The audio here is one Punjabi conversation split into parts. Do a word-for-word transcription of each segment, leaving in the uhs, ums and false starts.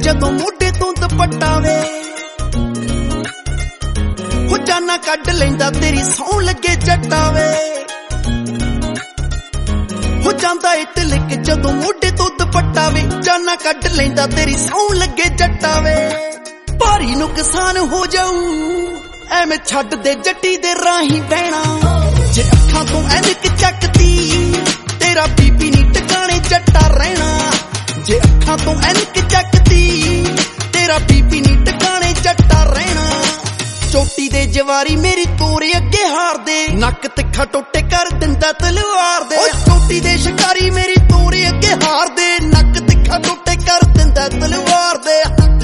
जदों मोढे तों दुपट्टा वे हो जाना कढ लैंदा तेरी सौं लगे जट्टा वे हो जांदा ए तिलक जदों मोढे तों दुपट्टा वे जाना कढ लैंदा तेरी सौं लगे जट्टा वे भारी नुकसान हो जाऊं ਐਵੇਂ ਛੱਡ ਦੇ ਜੱਟੀ ਦੇ ਰਾਹੀਂ ਬਹਿਣਾ ਜੇ ਅੱਖਾਂ ਤੋਂ ਐਨਕ ਚੱਕਦੀ ਤੇਰਾ ਬੀਬੀ ਨਹੀਂ ਟਿਕਾਣੇ ਜੱਟਾ ਰਹਿਣਾ ਜੇ ਅੱਖਾਂ ਤੋਂ ਐਨਕ ਚੱਕਦੀ ਤੇਰਾ ਬੀਬੀ ਨਹੀਂ ਟਿਕਾਣੇ ਜੱਟਾ ਰਹਿਣਾ ਚੋਟੀ ਦੇ ਜਵਾਰੀ ਮੇਰੀ ਤੋਰੇ ਅੱਗੇ ਹਾਰ ਦੇ ਨੱਕ ਤਿੱਖਾ ਟੋਟੇ ਕਰ ਦਿੰਦਾ ਤਲਵਾਰ ਦੇ ਓ ਚੋਟੀ ਦੇ ਸ਼ਿਕਾਰੀ ਮੇਰੀ ਤੋਰੇ ਅੱਗੇ ਹਾਰ ਦੇ ਨੱਕ ਤਿੱਖਾ ਟੋਟੇ ਕਰ ਦਿੰਦਾ ਤਲਵਾਰ ਦੇ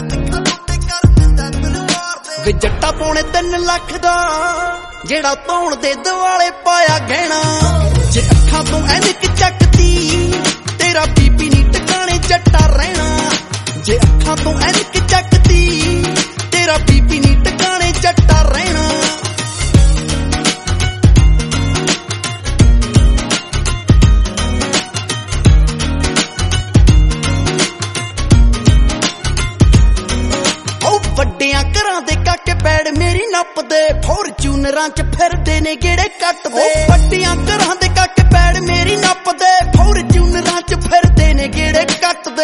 ਵੇ ਜੱਟਾ ਪੌਣੇ ਤਿੰਨ ਲੱਖ ਦਾ ਜਿਹੜਾ ਧੌਣ ਦੇ ਦਿਵਾਲੇ ਪਾਇਆ ਗਹਿਣਾ ਜੇ ਅੱਖਾਂ ਤੋਂ ਐਨਕ ਚੱਕਦੀ ਤੇਰਾ ਬੀਬੀ ਨਹੀਂ ਟਿਕਾਣੇ ਜੱਟਾ ਰਹਿਣਾ ਜੇ ਅੱਖਾਂ ਤੋਂ ਐਨਕ ਚੱਕਦੀ ਤੇਰਾ ਬੀਬੀ ਨਹੀਂ ਟਿਕਾਣੇ ਜੱਟਾ ਰਹਿਣਾ ਵੱਡਿਆਂ ਘਰਾਂ ਦੇ ਕਾਕੇ ਪੈੜ ਮੇਰੀ ਨੱਪਦੇ ਫੋਰਚੂਨਰਾਂ ਚ ਫਿਰਦੇ ਨੇ ਗੇੜੇ ਕੱਟਦੇ ਵੱਡਿਆਂ ਘਰਾਂ ਦੇ ਕਾਕੇ ਪੈੜ ਮੇਰੀ ਨੱਪਦੇ ਫੋਰਚੂਨਰਾਂ ਚ ਫਿਰਦੇ ਨੇ ਗੇੜੇ ਕੱਟਦੇ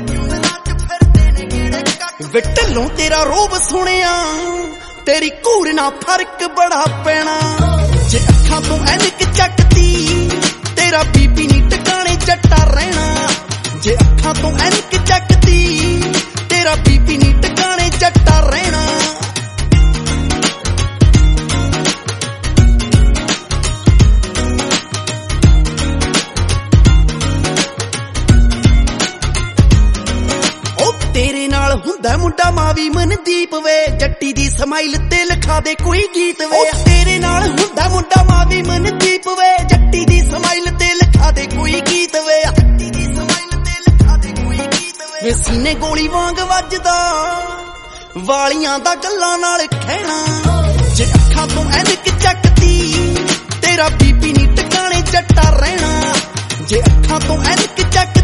ਵੇ ਢਿੱਲੋਂ ਤੇਰਾ ਰੋਬ ਸੁਣਿਆ ਤੇਰੀ ਘੂਰ ਨਾਲ ਫਰਕ ਬੜਾ ਪੈਣਾ ਜੇ ਅੱਖਾਂ ਤੋਂ ਐਨਕ ਚੱਕਦੀ ਤੇਰਾ ਬੀਬੀ ਨਹੀਂ ਟਿਕਾਣੇ ਜੱਟਾ ਰਹਿਣਾ ਜੇ ਅੱਖਾਂ ਤੋਂ ਐਨਕ ਚੱਕਦੀ ਤੇਰਾ ਬੀਬੀ ਨਹੀਂ ਟਿਕਾਣੇ ਜੱਟਾ ਰਹਿਣਾ ਉਹ ਤੇਰੇ ਨਾਲ ਹੁੰਦਾ ਮੁੰਡਾ ਮਾਵੀ ਮਨਦੀਪ ਵੇ ਜੱਟੀ ਦੀ ਸਮਾਈਲ ਤੇ ਲਿਖਾ ਦੇ ਕੋਈ ਗੀਤ ਵੇ ਉਹ ਤੇਰੇ ਨਾਲ ਹੁੰਦਾ ਮੁੰਡਾ ਮਾਵੀ ਮਨਦੀਪ ਵੇ ਜੱਟੀ ਦੀ ਸਮਾਈਲ ਤੇ ਲਿਖਾ ਦੇ ਕੋਈ ਗੀਤ ਵੇ ਜੱਟੀ ਦੀ ਸਮਾਈਲ ਤੇ ਲਿਖਾ ਦੇ ਕੋਈ ਗੀਤ ਵੇ ਵੇ ਸੀਨੇ ਗੋਲੀ ਵਾਂਗ ਵੱਜਦਾ ਵਾਲੀਆਂ ਦਾ ਗੱਲਾਂ ਨਾਲ ਖਹਿਣਾ ਜੇ ਅੱਖਾਂ ਤੋਂ ਐਨਕ ਚੱਕਦੀ ਤੇਰਾ ਬੀਬੀ ਨਹੀਂ ਟਿਕਾਣੇ ਜੱਟਾ ਰਹਿਣਾ ਜੇ ਅੱਖਾਂ ਤੋਂ ਐਨਕ ਚੱਕ